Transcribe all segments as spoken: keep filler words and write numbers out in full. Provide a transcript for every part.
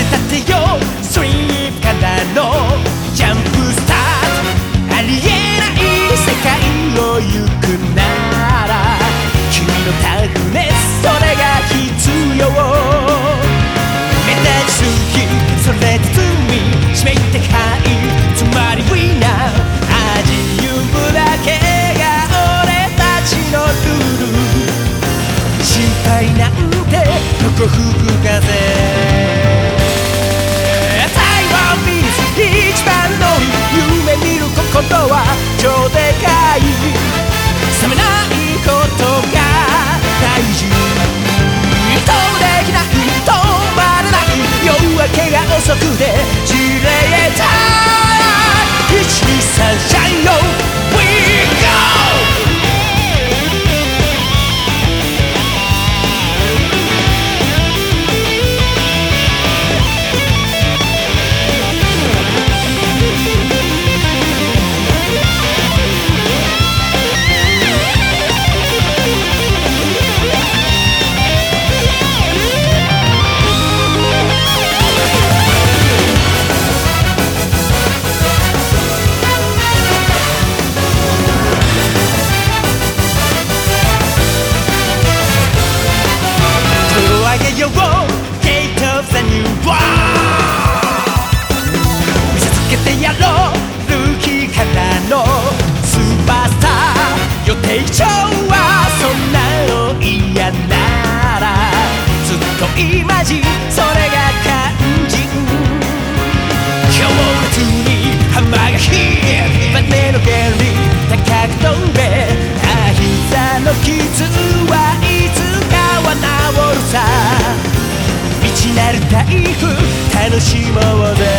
てよストリートからのジャンプスタートありえない世界を行くなら君のタフネスそれが必要目立ちすぎそれ包み締めてかいつまりウィナー味ゆぶだけが俺たちのルール心配なんてどこ吹く風台湾ビーズ一番乗り夢見る心は超でかい冷めないことが大事どうできない止まれない夜明けが遅くてじれたいちにさんシャインよ We go!よ Gate of the New World 見せつけてやろうルーキーからのスーパースター予定調はそんなの嫌ならずっとイマジンそれが肝心強烈にハンマーがヒッバネの原理高く飛べあ膝の傷はいつかは治るさ未知なる台風楽しもうぜ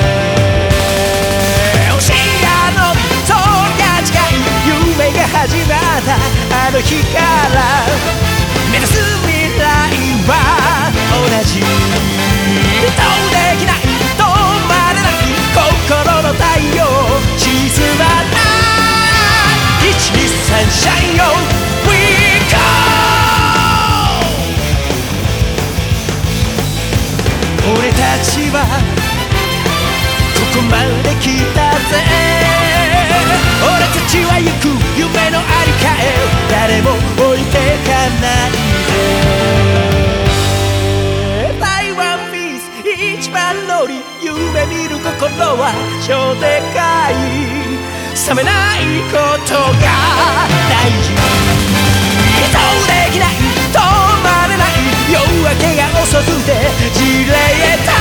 星が伸びそりゃ近い夢が始まったあの日から目指す未来は同じどうできない止まれない心の太陽沈まないいちにさんシャインよ We go!俺たちはここまで来たぜ俺たちは行く夢のありかへ誰も置いてかないぜ台湾ビーズ一番乗り夢見る心は超でかい冷めないことが大事どうできない止まれない夜明けが遅くてじれた